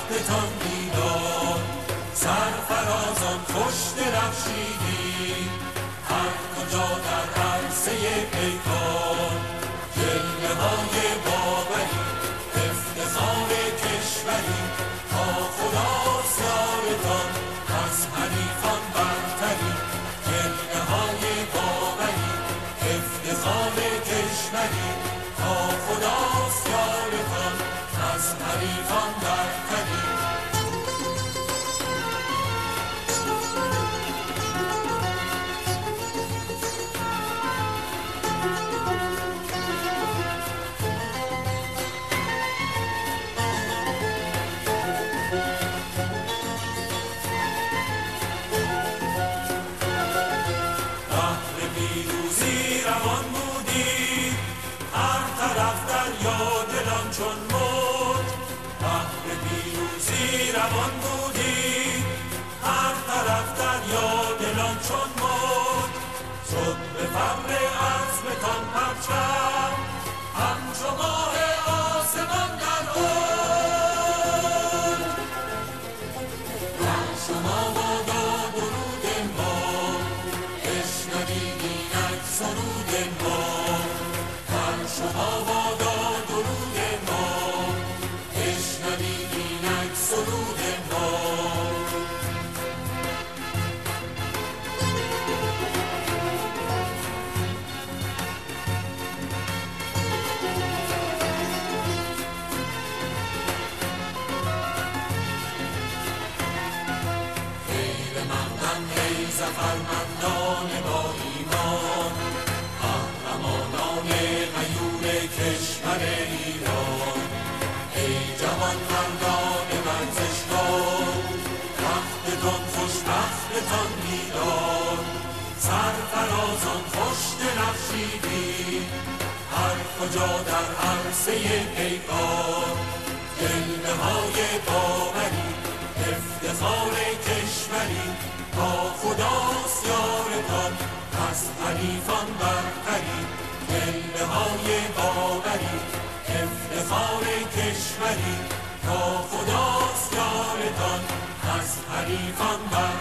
بختتان بیدار، سرفرازان خوش درخشیدیم هر کجا در عرصه پیکار. جلوه های باوری افتخار کشوری، تا خداست یارتان از حریفان برتری. جلوه های باوری افتخار کشوری، تا خداست یارتان از حریفان برتری. روان بودی هر طرف دریا دلان چون موج، بحر پیروزی روان بودی هر طرف دریا دلان چون موج. شد به فر عزمتان پرچم همچو ماه آسمان در اوج. بر شما بادا درود ما، بشنوید اینک سرود ما. بر شما بادا درود ما، بشنوید اینک سرود ما. خیر مقدم ای ظفرمندان با ایمان، قهرمانان غیور کشور ایران. ای جوان مردان ورزشکار، بختتان خوشبختتان بیدار، سرفرازان خوش درخشیدی هر کجا در عرصه پیکار. جلوه های باوری افتخار کشوری، تا خداست یارتان از حریفان برتری. جلوه های باوری افتخار کشوری، تا خداست یارتان از حریفان برتری.